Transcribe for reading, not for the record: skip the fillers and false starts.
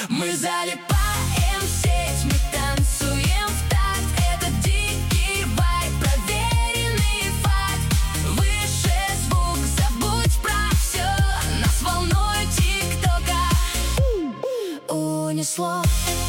Мы залипаем в сеть, мы танцуем в такт. Это дикий вайб, проверенный факт. Выше звук, забудь про все. Нас волнует тик-тока. Унесло.